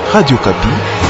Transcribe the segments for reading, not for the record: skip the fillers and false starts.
Radio Kapi.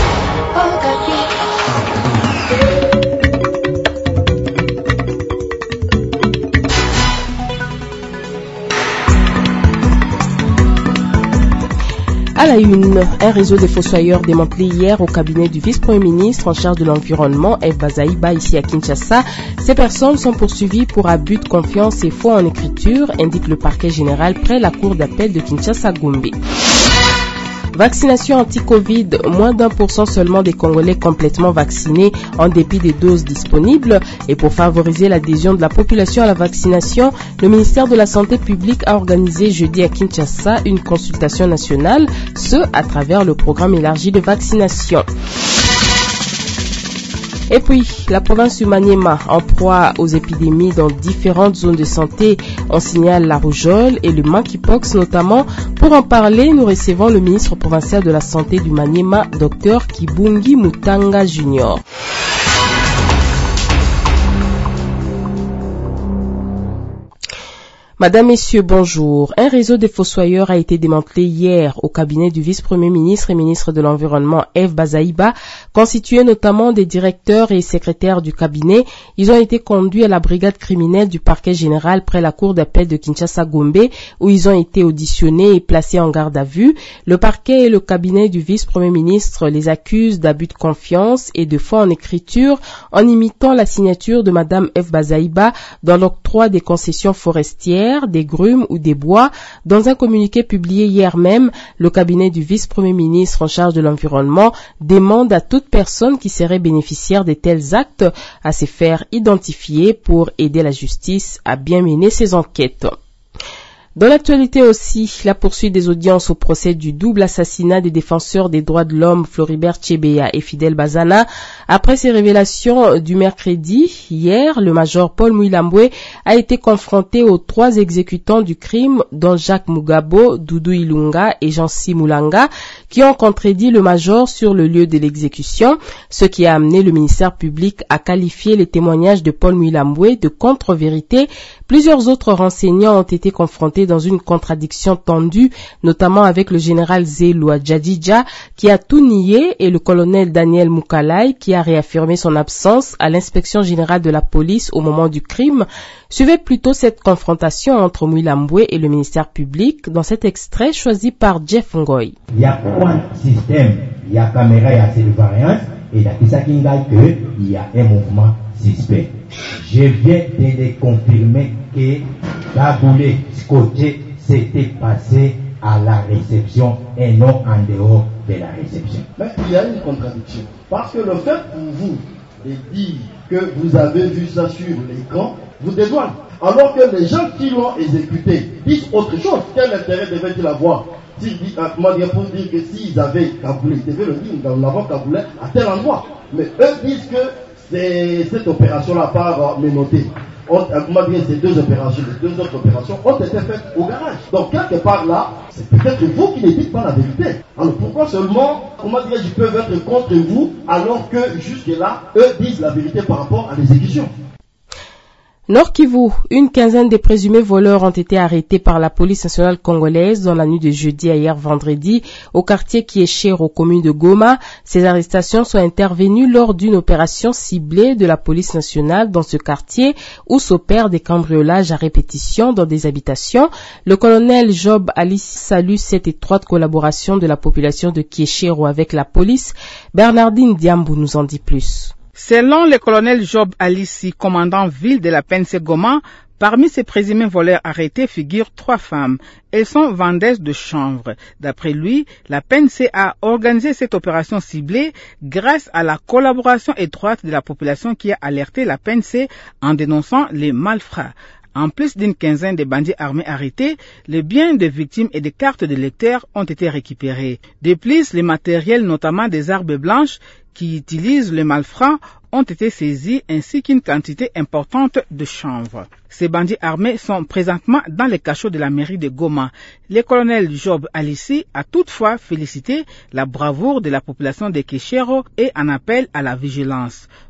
À la une, un réseau de fossoyeurs démantelé hier au cabinet du vice-premier ministre en charge de l'environnement, F. Bazaïba, ici à Kinshasa. Ces personnes sont poursuivies pour abus de confiance et faux en écriture, indique le parquet général près la cour d'appel de Kinshasa-Gombe. Vaccination anti-Covid, moins d'1% seulement des Congolais complètement vaccinés en dépit des doses disponibles. Et pour favoriser l'adhésion de la population à la vaccination, le ministère de la Santé publique a organisé jeudi à Kinshasa une consultation nationale, ce à travers le programme élargi de vaccination. Et puis, la province du Maniema, en proie aux épidémies dans différentes zones de santé, on signale la rougeole et le monkeypox notamment. Pour en parler, nous recevons le ministre provincial de la Santé du Maniema, Dr Kibungi Mutanga Junior. Madame, Messieurs, bonjour. Un réseau de fossoyeurs a été démantelé hier au cabinet du vice-premier ministre et ministre de l'Environnement, F. Bazaïba, constitué notamment des directeurs et secrétaires du cabinet. Ils ont été conduits à la brigade criminelle du parquet général près la cour d'appel de Kinshasa-Gombe, où ils ont été auditionnés et placés en garde à vue. Le parquet et le cabinet du vice-premier ministre les accusent d'abus de confiance et de faux en écriture en imitant la signature de Madame F. Bazaïba dans l'octroi des concessions forestières, des grumes ou des bois. Dans un communiqué publié hier même, le cabinet du vice-premier ministre en charge de l'environnement demande à toute personne qui serait bénéficiaire de tels actes à se faire identifier pour aider la justice à bien mener ses enquêtes. Dans l'actualité aussi, la poursuite des audiences au procès du double assassinat des défenseurs des droits de l'homme Floribert Chebeya et Fidel Bazana. Après ces révélations du mercredi, hier, le major Paul Mouilambwe a été confronté aux 3 exécutants du crime, dont Jacques Mugabo, Doudou Ilunga et Jansi Moulanga, qui ont contredit le major sur le lieu de l'exécution, ce qui a amené le ministère public à qualifier les témoignages de Paul Mouilambwe de contre-vérité. Plusieurs autres renseignants ont été confrontés dans une contradiction tendue, notamment avec le général Zelou Djadidja, qui a tout nié, et le colonel Daniel Moukalai, qui a réaffirmé son absence à l'inspection générale de la police au moment du crime. Suivait plutôt cette confrontation entre Mouilambwe et le ministère public dans cet extrait choisi par Jeff Ngoy. Il y a un système, il y a caméra, il y a surveillance, et il y a qu'il y a un mouvement suspect. Je viens de confirmer que Kaboulé Scotché s'était passé à la réception et non en dehors de la réception. Mais il y a une contradiction. Parce que le fait pour vous de dire que vous avez vu ça sur l'écran vous dédouane. Alors que les gens qui l'ont exécuté disent autre chose. Quel intérêt devait-il avoir? Pour dire que s'ils avaient Kaboulé, ils devaient le dire, nous avons Kaboulé à tel endroit. Mais eux disent que cette opération-là part menotée. Ces 2 opérations, les 2 autres opérations ont été faites au garage. Donc quelque part là, c'est peut-être vous qui ne dites pas la vérité. Alors pourquoi seulement, ils peuvent être contre vous alors que jusque là, eux disent la vérité par rapport à l'exécution? Nord Kivu, une quinzaine de présumés voleurs ont été arrêtés par la police nationale congolaise dans la nuit de jeudi à hier vendredi au quartier qui est cher aux communes de Goma. Ces arrestations sont intervenues lors d'une opération ciblée de la police nationale dans ce quartier où s'opèrent des cambriolages à répétition dans des habitations. Le colonel Job Ali salue cette étroite collaboration de la population de Kieshero avec la police. Bernardine Diambou nous en dit plus. Selon le colonel Job Alissi, commandant ville de la PNC Goma, parmi ces présumés voleurs arrêtés figurent 3 femmes. Elles sont vendeuses de chanvre. D'après lui, la PNC a organisé cette opération ciblée grâce à la collaboration étroite de la population qui a alerté la PNC en dénonçant les malfrats. En plus d'une quinzaine de bandits armés arrêtés, les biens des victimes et des cartes de lecteurs ont été récupérés. De plus, les matériels, notamment des armes blanches qui utilisent les malfrats, ont été saisis ainsi qu'une quantité importante de chanvre. Ces bandits armés sont présentement dans les cachots de la mairie de Goma. Le colonel Job Alissi a toutefois félicité la bravoure de la population de Keshero et en appelle à la vigilance.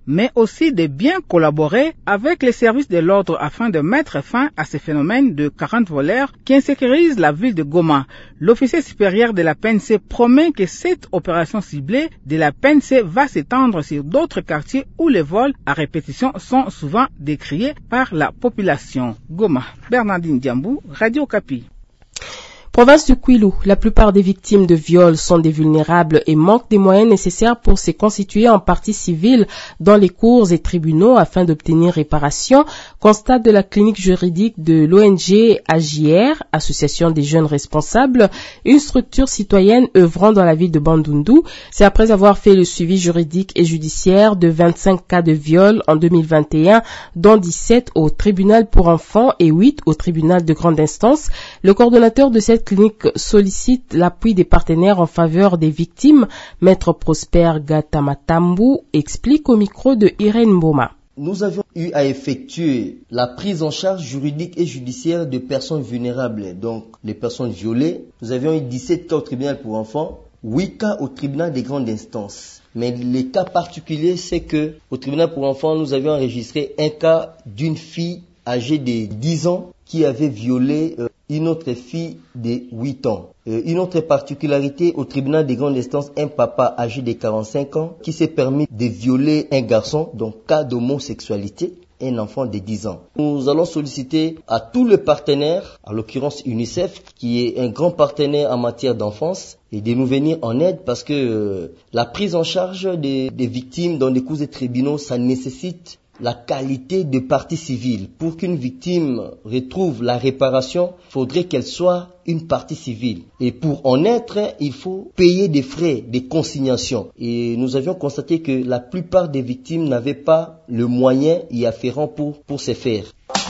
mais aussi de bien collaborer avec les services de l'ordre afin de mettre fin à ces phénomènes de 40 voleurs qui insécurisent la ville de Goma. L'officier supérieur de la PNC promet que cette opération ciblée de la PNC va s'étendre sur d'autres quartiers où les vols à répétition sont souvent décriés par la population. Goma, Bernardine Diambou, Radio Okapi. Province du Kwilu, la plupart des victimes de viols sont des vulnérables et manquent des moyens nécessaires pour se constituer en partie civile dans les cours et tribunaux afin d'obtenir réparation, constate de la clinique juridique de l'ONG AJR, Association des jeunes responsables, une structure citoyenne œuvrant dans la ville de Bandundu. C'est après avoir fait le suivi juridique et judiciaire de 25 cas de viol en 2021, dont 17 au tribunal pour enfants et 8 au tribunal de grande instance. Le coordonnateur de cette clinique sollicite l'appui des partenaires en faveur des victimes. Maître Prosper Gatamatambu explique au micro de Irène Boma. Nous avions eu à effectuer la prise en charge juridique et judiciaire de personnes vulnérables, donc les personnes violées. Nous avions eu 17 cas au tribunal pour enfants, 8 cas au tribunal des grandes instances. Mais les cas particuliers, c'est que au tribunal pour enfants, nous avions enregistré un cas d'une fille âgée de 10 ans qui avait violé une autre fille de 8 ans. Une autre particularité, au tribunal des grandes instances, un papa âgé de 45 ans qui s'est permis de violer un garçon, donc cas d'homosexualité, un enfant de 10 ans. Nous allons solliciter à tous les partenaires, en l'occurrence UNICEF, qui est un grand partenaire en matière d'enfance, et de nous venir en aide parce que la prise en charge des victimes dans les cours et tribunaux, ça nécessite la qualité de partie civile. Pour qu'une victime retrouve la réparation, il faudrait qu'elle soit une partie civile. Et pour en être, il faut payer des frais, des consignation. Et nous avions constaté que la plupart des victimes n'avaient pas le moyen y afférent pour se faire.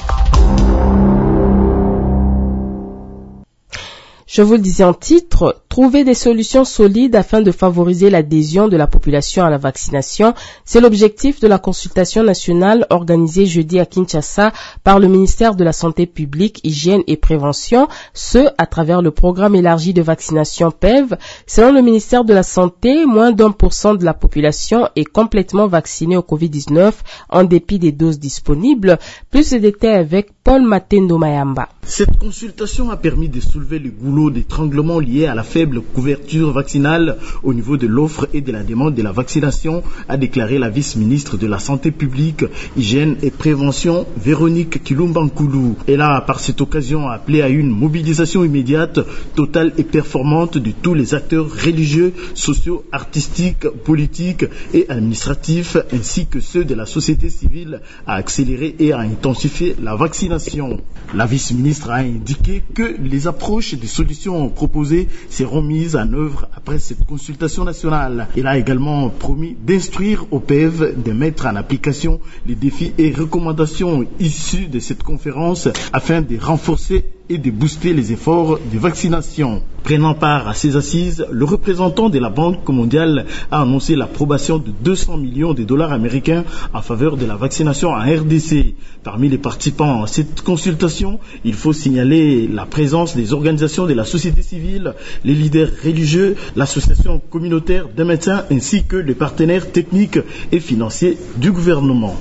Je vous le disais en titre, trouver des solutions solides afin de favoriser l'adhésion de la population à la vaccination, c'est l'objectif de la consultation nationale organisée jeudi à Kinshasa par le ministère de la Santé publique, Hygiène et Prévention, ce à travers le programme élargi de vaccination PEV. Selon le ministère de la Santé, moins d'1% de la population est complètement vaccinée au Covid-19 en dépit des doses disponibles. Plus de détails avec Paul Matendo Mayamba. Cette consultation a permis de soulever le goulot d'étranglement lié à la faible couverture vaccinale au niveau de l'offre et de la demande de la vaccination, a déclaré la vice-ministre de la Santé publique, Hygiène et Prévention, Véronique Kilumbankoulou. Elle a, par cette occasion, appelé à une mobilisation immédiate, totale et performante de tous les acteurs religieux, sociaux, artistiques, politiques et administratifs, ainsi que ceux de la société civile, à accélérer et à intensifier la vaccination. La vice-ministre a indiqué que les approches et des solutions proposées seront mises en œuvre après cette consultation nationale. Elle a également promis d'instruire au PEV de mettre en application les défis et recommandations issus de cette conférence afin de renforcer et de booster les efforts de vaccination. Prenant part à ces assises, le représentant de la Banque mondiale a annoncé l'approbation de 200 millions de dollars américains en faveur de la vaccination en RDC. Parmi les participants à cette consultation, il faut signaler la présence des organisations de la société civile, les leaders religieux, l'association communautaire des médecins ainsi que les partenaires techniques et financiers du gouvernement.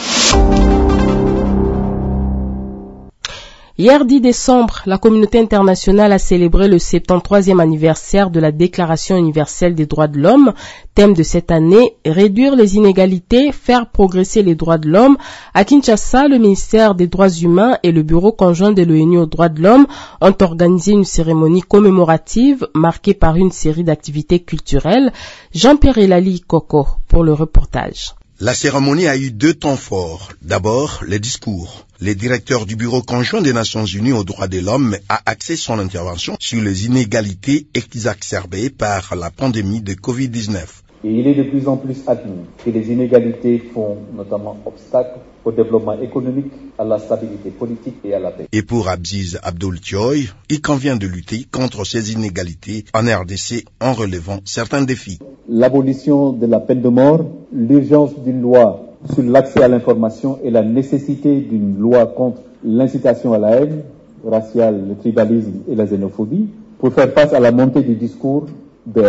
Hier 10 décembre, la communauté internationale a célébré le 73e anniversaire de la Déclaration universelle des droits de l'homme. Thème de cette année, réduire les inégalités, faire progresser les droits de l'homme. À Kinshasa, le ministère des droits humains et le bureau conjoint de l'ONU aux droits de l'homme ont organisé une cérémonie commémorative marquée par une série d'activités culturelles. Jean-Pierre Elali Coco pour le reportage. La cérémonie a eu deux temps forts. D'abord, les discours. Le directeur du Bureau conjoint des Nations Unies aux droits de l'homme a axé son intervention sur les inégalités exacerbées par la pandémie de Covid-19. Et il est de plus en plus admis que les inégalités font notamment obstacle au développement économique, à la stabilité politique et à la paix. Et pour Abziz Abdoul Thioy, il convient de lutter contre ces inégalités en RDC en relevant certains défis. L'abolition de la peine de mort, l'urgence d'une loi sur l'accès à l'information et la nécessité d'une loi contre l'incitation à la haine raciale, le tribalisme et la xénophobie pour faire face à la montée du discours de haine.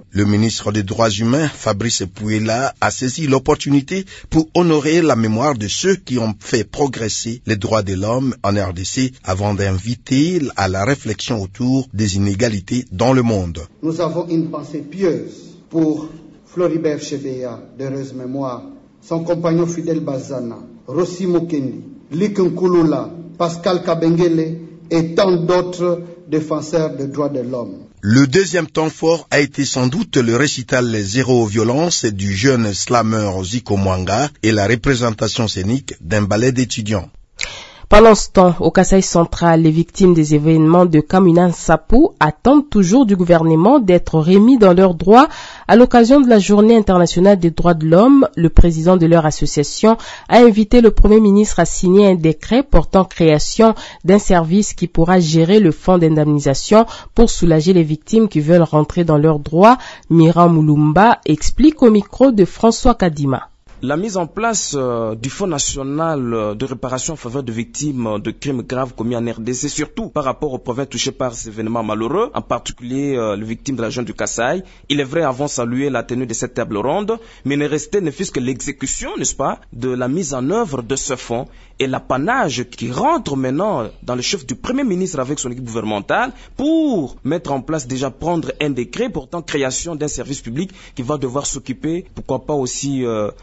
Le ministre des Droits humains, Fabrice Pouela, a saisi l'opportunité pour honorer la mémoire de ceux qui ont fait progresser les droits de l'homme en RDC avant d'inviter à la réflexion autour des inégalités dans le monde. Nous avons une pensée pieuse pour Floribert Chebeya, d'heureuse mémoire, son compagnon Fidel Bazana, Rossi Mukendi, Lik Nkulula, Pascal Kabengele et tant d'autres défenseurs des droits de l'homme. Le deuxième temps fort a été sans doute le récital Zéro violence du jeune slammer Zico Mwanga et la représentation scénique d'un ballet d'étudiants. Pendant ce temps, au Kasaï central, les victimes des événements de Kamina Nsapu attendent toujours du gouvernement d'être remis dans leurs droits. À l'occasion de la Journée internationale des droits de l'homme, le président de leur association a invité le Premier ministre à signer un décret portant création d'un service qui pourra gérer le fonds d'indemnisation pour soulager les victimes qui veulent rentrer dans leurs droits. Miran Moulumba explique au micro de François Kadima. La mise en place du Fonds national de réparation en faveur de victimes de crimes graves commis en RDC, surtout par rapport aux provinces touchées par ces événements malheureux, en particulier les victimes de la région du Kasaï. Il est vrai, avons salué la tenue de cette table ronde, mais il restait ne fût-ce que l'exécution, n'est-ce pas, de la mise en œuvre de ce fonds et l'apanage qui rentre maintenant dans le chef du Premier ministre avec son équipe gouvernementale pour mettre en place, déjà prendre un décret portant création d'un service public qui va devoir s'occuper, pourquoi pas aussi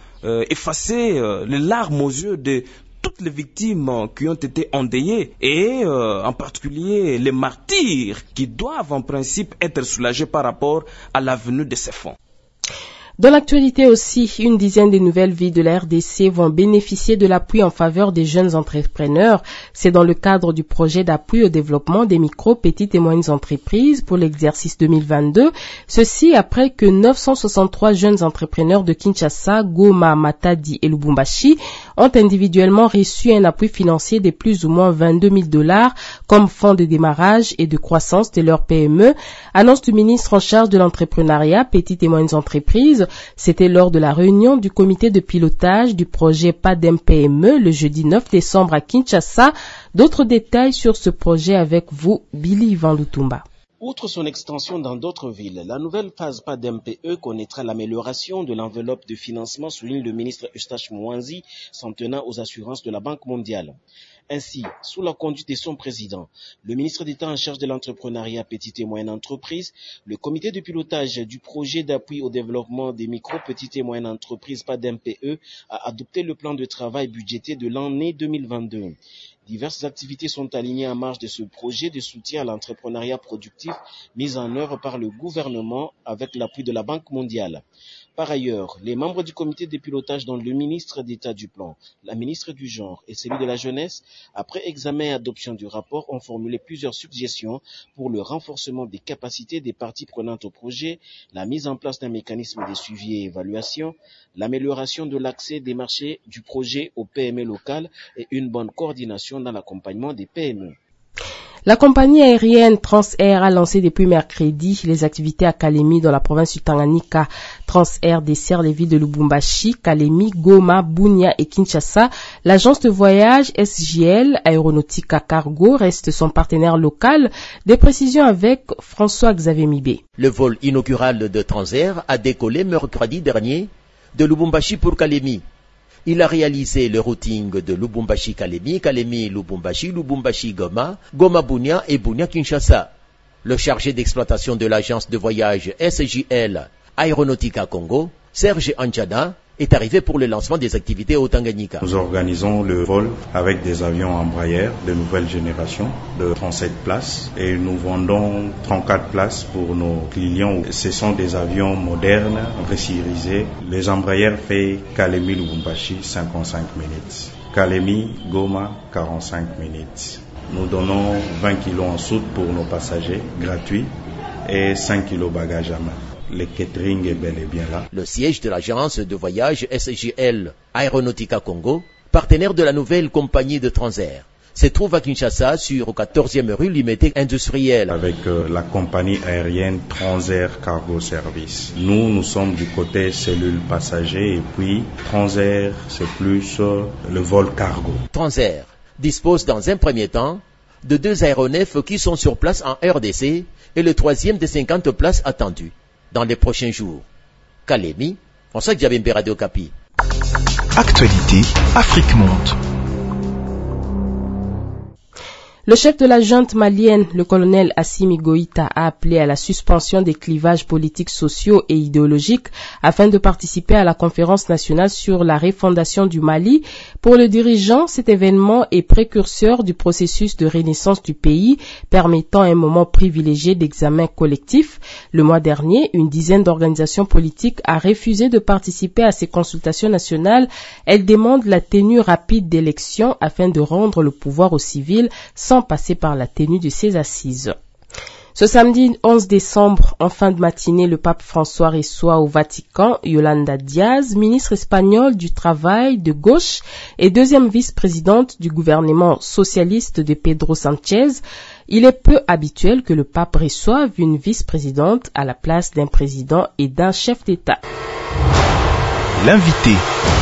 effacer les larmes aux yeux de toutes les victimes qui ont été endeuillées et en particulier les martyrs qui doivent en principe être soulagés par rapport à la venue de ces fonds. Dans l'actualité aussi, une dizaine de nouvelles villes de la RDC vont bénéficier de l'appui en faveur des jeunes entrepreneurs. C'est dans le cadre du projet d'appui au développement des micro, petites et moyennes entreprises pour l'exercice 2022. Ceci après que 963 jeunes entrepreneurs de Kinshasa, Goma, Matadi et Lubumbashi ont individuellement reçu un appui financier de plus ou moins $22,000 comme fonds de démarrage et de croissance de leur PME. Annonce du ministre en charge de l'entrepreneuriat, petites et moyennes entreprises. C'était lors de la réunion du comité de pilotage du projet PADEM-PME le jeudi 9 décembre à Kinshasa. D'autres détails sur ce projet avec vous, Billy Ivan Lutumba. Outre son extension dans d'autres villes, la nouvelle phase PADEM-PE connaîtra l'amélioration de l'enveloppe de financement, souligne le ministre Eustache Mwanzi, s'en tenant aux assurances de la Banque mondiale. Ainsi, sous la conduite de son président, le ministre d'État en charge de l'entrepreneuriat petites et moyennes entreprises, le comité de pilotage du projet d'appui au développement des micro, petites et moyennes entreprises PADEM-PE a adopté le plan de travail budgété de l'année 2022. Diverses activités sont alignées en marge de ce projet de soutien à l'entrepreneuriat productif mis en œuvre par le gouvernement avec l'appui de la Banque mondiale. Par ailleurs, les membres du comité de pilotage dont le ministre d'État du plan, la ministre du genre et celui de la jeunesse, après examen et adoption du rapport, ont formulé plusieurs suggestions pour le renforcement des capacités des parties prenantes au projet, la mise en place d'un mécanisme de suivi et évaluation, l'amélioration de l'accès des marchés du projet aux PME locales et une bonne coordination dans l'accompagnement des PME. La compagnie aérienne Transair a lancé depuis mercredi les activités à Kalemi dans la province du Tanganyika. Transair dessert les villes de Lubumbashi, Kalemi, Goma, Bunia et Kinshasa. L'agence de voyage SGL Aeronautica Cargo reste son partenaire local. Des précisions avec François-Xavier Mibé. Le vol inaugural de Transair a décollé mercredi dernier de Lubumbashi pour Kalemi. Il a réalisé le routing de Lubumbashi-Kalemi, Kalemi-Lubumbashi, Lubumbashi-Goma, Goma-Bunia et Bunia-Kinshasa. Le chargé d'exploitation de l'agence de voyage SGL Aeronautica Congo, Serge Anjana, est arrivé pour le lancement des activités au Tanganyika. Nous organisons le vol avec des avions Embraer de nouvelle génération de 37 places et nous vendons 34 places pour nos clients. Ce sont des avions modernes, pressurisés. Les Embraer fait Kalemi-Lubumbashi 55 minutes. Kalemi-Goma 45 minutes. Nous donnons 20 kilos en soute pour nos passagers, gratuits, et 5 kilos bagages à main. Le catering est bel et bien là. Le siège de l'agence de voyage SGL Aeronautica Congo, partenaire de la nouvelle compagnie de Transair, se trouve à Kinshasa sur 14e rue Limité Industrielle. Avec la compagnie aérienne Transair Cargo Service. Nous sommes du côté cellule passager et puis Transair c'est plus le vol cargo. Transair dispose dans un premier temps de 2 aéronefs qui sont sur place en RDC et le 3e de 50 places attendues. dans les prochains jours. Kalemi, François Diabembe, Radio Kapi. Actualité, Afrique Monde. Le chef de la junte malienne, le colonel Assimi Goïta, a appelé à la suspension des clivages politiques, sociaux et idéologiques afin de participer à la conférence nationale sur la refondation du Mali. Pour le dirigeant, cet événement est précurseur du processus de renaissance du pays, permettant un moment privilégié d'examen collectif. Le mois dernier, une dizaine d'organisations politiques a refusé de participer à ces consultations nationales. Elles demandent la tenue rapide d'élections afin de rendre le pouvoir aux civils sans passer par la tenue de ces assises. Ce samedi 11 décembre, en fin de matinée, le pape François reçoit au Vatican Yolanda Díaz, ministre espagnole du Travail de gauche et deuxième vice-présidente du gouvernement socialiste de Pedro Sánchez. Il est peu habituel que le pape reçoive une vice-présidente à la place d'un président et d'un chef d'État. L'invité.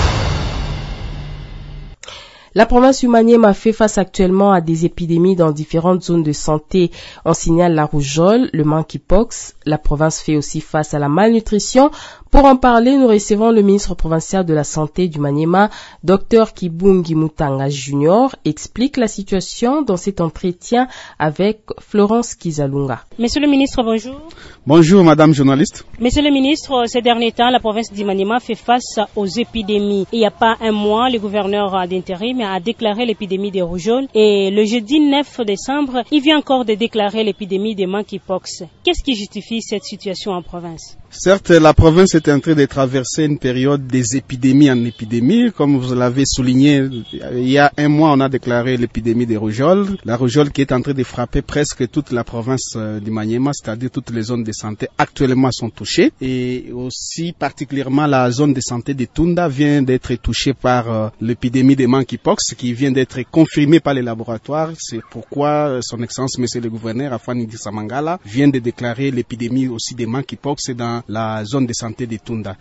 La province du Maniema fait face actuellement à des épidémies dans différentes zones de santé. On signale la rougeole, le monkeypox. La province fait aussi face à la malnutrition. Pour en parler, nous recevons le ministre provincial de la Santé du Maniema, Dr Kibungi Mutanga Junior, explique la situation dans cet entretien avec Florence Kizalunga. Monsieur le ministre, bonjour. Bonjour, madame journaliste. Monsieur le ministre, ces derniers temps, la province du Maniema fait face aux épidémies. Il n'y a pas un mois, le gouverneur d'intérim a déclaré l'épidémie des rougeoles et le jeudi 9 décembre, il vient encore de déclarer l'épidémie des monkeypox. Qu'est-ce qui justifie cette situation en province? Certes, la province est en train de traverser une période des épidémies en épidémie. Comme vous l'avez souligné, il y a un mois, on a déclaré l'épidémie des rougeoles. La rougeole qui est en train de frapper presque toute la province du Maniema, c'est-à-dire toutes les zones de santé actuellement sont touchées. Et aussi particulièrement la zone de santé de Tunda vient d'être touchée par l'épidémie des monkeypox qui vient d'être confirmée par les laboratoires. C'est pourquoi son Excellence Monsieur le Gouverneur Afani Samangala vient de déclarer l'épidémie aussi des monkeypox dans la zone de santé de Tunda.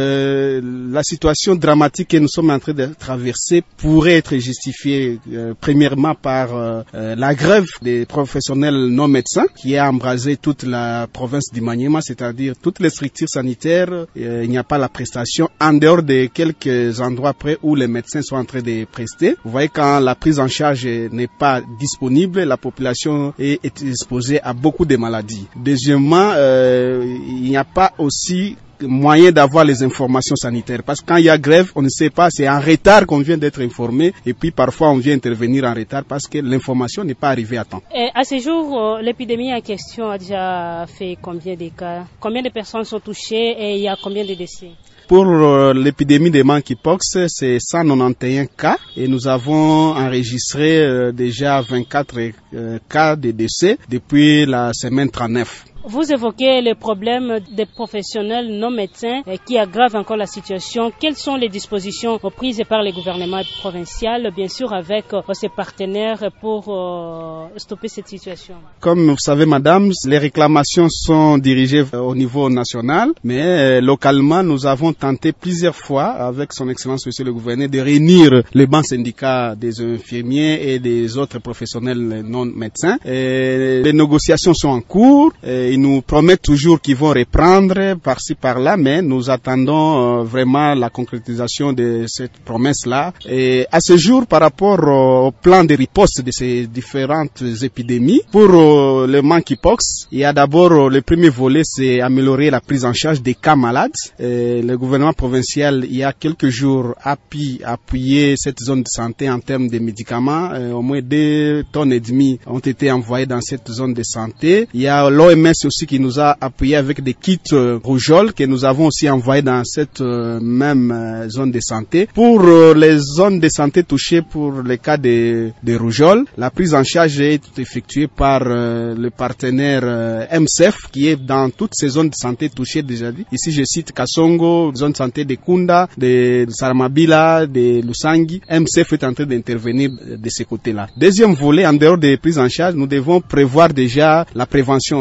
La situation dramatique que nous sommes en train de traverser pourrait être justifiée premièrement par la grève des professionnels non médecins qui a embrasé toute la province du Maniema, c'est-à-dire toutes les structures sanitaires. Il n'y a pas la prestation en dehors de quelques endroits près où les médecins sont en train de prester. Vous voyez, quand la prise en charge n'est pas disponible, la population est exposée à beaucoup de maladies. Deuxièmement, il n'y a pas aussi moyen d'avoir les informations sanitaires. Parce que quand il y a grève, on ne sait pas, c'est en retard qu'on vient d'être informé et puis parfois on vient intervenir en retard parce que l'information n'est pas arrivée à temps. Et à ce jour, l'épidémie en question a déjà fait combien de cas? Combien de personnes sont touchées et il y a combien de décès? Pour l'épidémie des monkeypox, c'est 191 cas et nous avons enregistré déjà 24 cas de décès depuis la semaine 39. Vous évoquez les problèmes des professionnels non médecins qui aggravent encore la situation. Quelles sont les dispositions prises par le gouvernement provincial, bien sûr avec ses partenaires pour stopper cette situation? Comme vous savez, madame, les réclamations sont dirigées au niveau national, mais localement, nous avons tenté plusieurs fois avec son Excellence Monsieur le Gouverneur de réunir les bancs syndicats des infirmiers et des autres professionnels non médecins. Et les négociations sont en cours. Ils nous promettent toujours qu'ils vont reprendre par-ci par-là, mais nous attendons vraiment la concrétisation de cette promesse-là. Et à ce jour, par rapport au plan de riposte de ces différentes épidémies, pour le monkeypox, il y a d'abord le premier volet, c'est améliorer la prise en charge des cas malades. Et le gouvernement provincial, il y a quelques jours, a pu appuyer cette zone de santé en termes de médicaments. Au moins 2,5 tonnes ont été envoyées dans cette zone de santé. Il y a l'OMS aussi qui nous a appuyé avec des kits rougeole que nous avons aussi envoyés dans cette même zone de santé. Pour les zones de santé touchées pour les cas de rougeole, la prise en charge est effectuée par le partenaire MSF qui est dans toutes ces zones de santé touchées déjà dit. Ici je cite Kasongo, zone de santé de Kunda, de Saramabila, de Lusangi. MSF est en train d'intervenir de ces côtés-là. Deuxième volet, en dehors des prises en charge, nous devons prévoir déjà la prévention en termes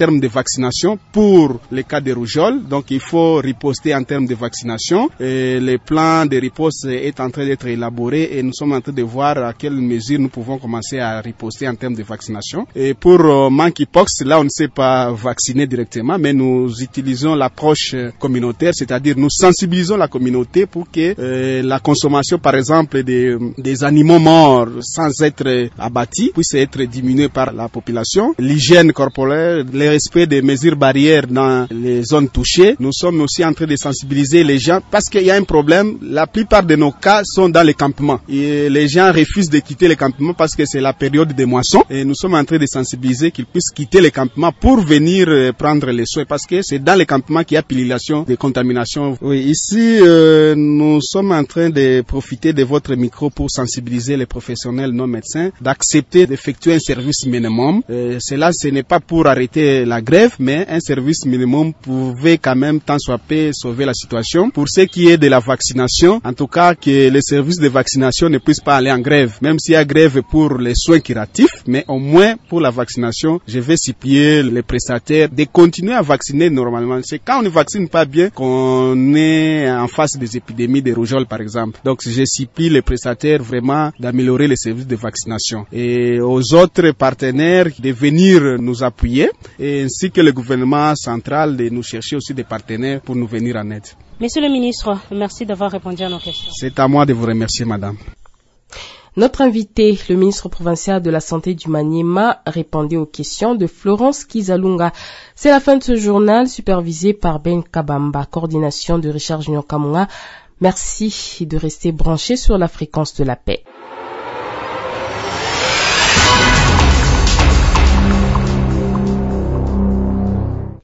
termes de vaccination pour les cas de rougeole. Donc il faut riposter en termes de vaccination. Et le plan de riposte est en train d'être élaboré et nous sommes en train de voir à quelles mesures nous pouvons commencer à riposter en termes de vaccination. Et pour monkeypox, là on ne sait pas vacciner directement, mais nous utilisons l'approche communautaire, c'est-à-dire nous sensibilisons la communauté pour que la consommation par exemple des animaux morts sans être abattus puisse être diminuée par la population. L'hygiène corporelle, le respect des mesures barrières dans les zones touchées. Nous sommes aussi en train de sensibiliser les gens parce qu'il y a un problème. La plupart de nos cas sont dans les campements et les gens refusent de quitter les campements parce que c'est la période des moissons et nous sommes en train de sensibiliser qu'ils puissent quitter les campements pour venir prendre les soins parce que c'est dans les campements qu'il y a pilulation de contamination. Oui, ici nous sommes en train de profiter de votre micro pour sensibiliser les professionnels non médecins d'accepter d'effectuer un service minimum. Cela, ce n'est pas pour arrêter la grève, mais un service minimum pouvait quand même tant soit peu sauver la situation. Pour ce qui est de la vaccination, en tout cas que les services de vaccination ne puissent pas aller en grève, même s'il y a grève pour les soins curatifs, mais au moins pour la vaccination, je vais supplier les prestataires de continuer à vacciner normalement. C'est quand on ne vaccine pas bien qu'on est en face des épidémies de rougeole par exemple. Donc je supplie les prestataires vraiment d'améliorer les services de vaccination et aux autres partenaires de venir nous appuyer et ainsi que le gouvernement central de nous chercher aussi des partenaires pour nous venir en aide. Monsieur le ministre, merci d'avoir répondu à nos questions. C'est à moi de vous remercier, madame. Notre invité, le ministre provincial de la Santé du Maniema, répondait aux questions de Florence Kizalunga. C'est la fin de ce journal supervisé par Ben Kabamba, coordination de Richard Junior Kamunga. Merci de rester branché sur la fréquence de la paix.